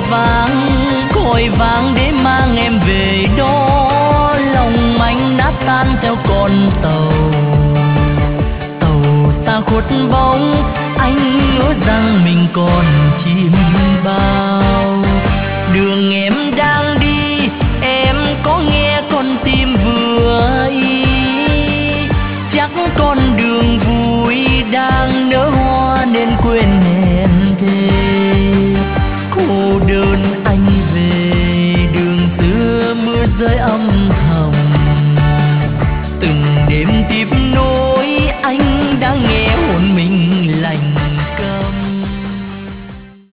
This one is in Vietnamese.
còi vang để mang em về đó. Lòng anh nát tan theo con tàu, tàu xa khuất bóng. Anh hứa rằng mình còn chim bao. Đường em đang